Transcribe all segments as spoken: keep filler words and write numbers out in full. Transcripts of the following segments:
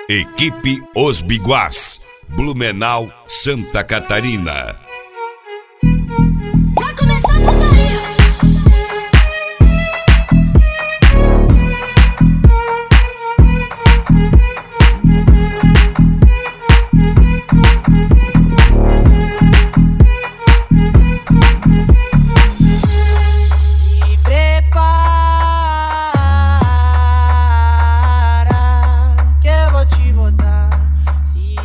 Equipe Os Biguás, Blumenau, Santa Catarina. Vai começar a putaria. Se prepara que eu vou te botar. Se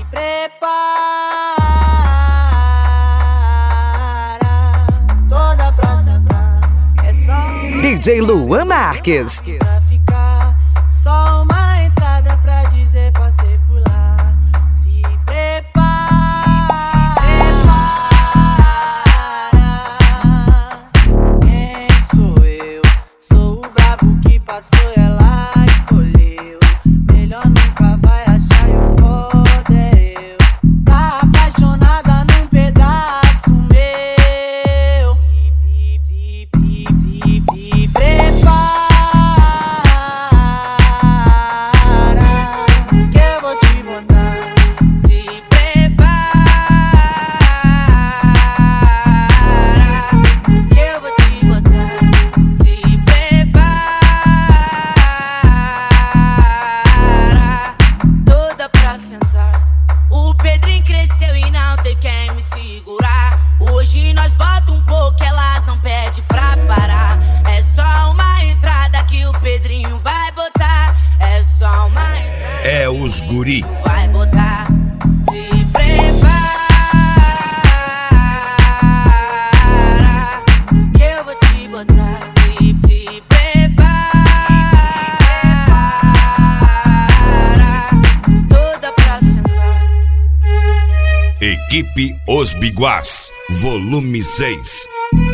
prepara toda pra sentar. É só D J Luan Marques. pra ficar, só uma entrada pra dizer passei por lá. Se prepara, quem sou eu? Sou o brabo que passou e ela escolheu. Melhor nunca vai achar e o foda é eu. Tá apaixonada num pedaço meu. Se prepara que eu vou te botar. Se prepara que eu vou te botar. Se prepara toda pra sentar. O Pedrinho cresceu e não tem quem me segurar. Hoje nós bota um pouco, elas não pedem pra parar. É só uma entrada que o Pedrinho vai botar. É só uma entrada É os guri. que vai botar. Se prepara que eu vou te botar. Se, se prepara toda pra sentar. Equipe Os Biguás, volume seis.